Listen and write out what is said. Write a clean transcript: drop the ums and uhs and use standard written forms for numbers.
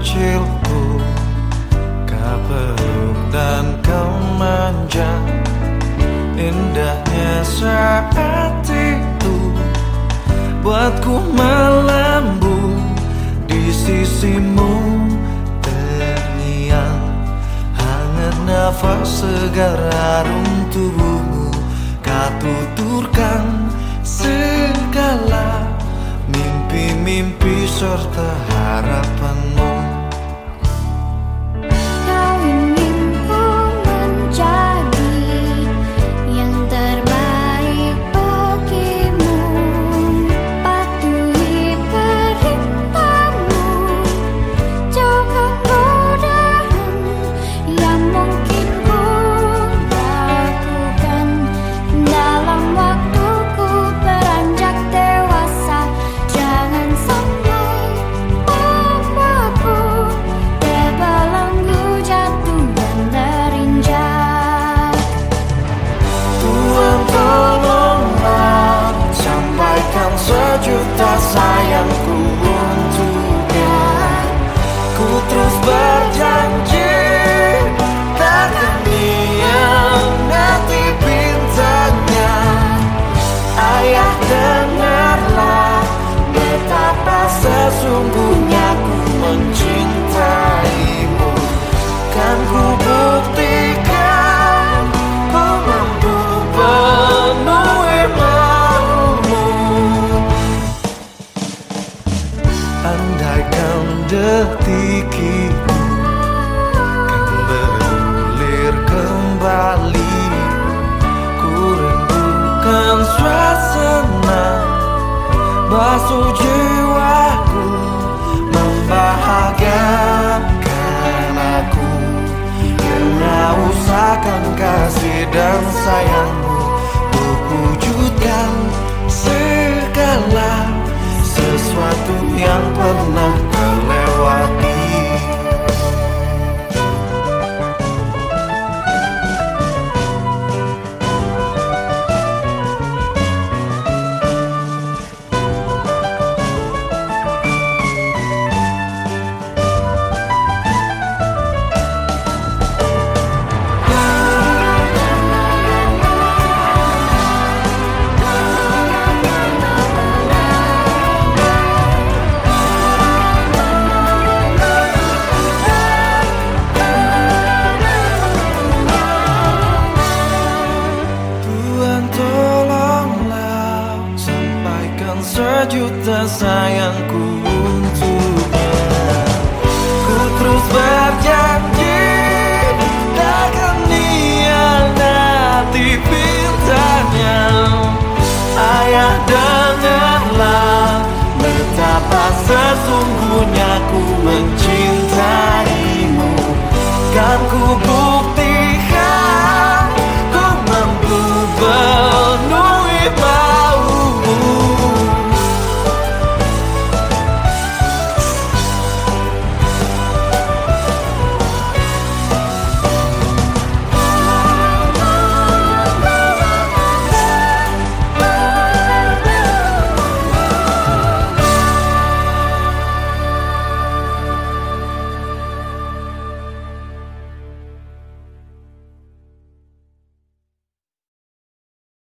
kecilku, kau peluk dan kau manja. Indahnya saat itu buatku melambung di sisimu. Terngiang hangat nafas segar harum tubuhmu. Kau tuturkan segala mimpi-mimpi serta harapanmu. Sejuta sayangku untuknya, ku terus berjanji takkan hianati bintangnya. Ayah, dengarlah betapa sesungguhnya ku mencintaimu. Kan ku buktikan ku mampu penuhi maumu. Andaikan detik itu kan berulir kembali, ku rindukan suasana basuh jiwaku, membahagiakan aku. Kena usahakan kasih dan sayangmu, untuk wujudkan segala sesuatu yang pernah terlewati. Sejuta sayangku untuknya, ku terus berjanji takkan hianati bintangnya. Ayah, dengarlah betapa sesungguhnya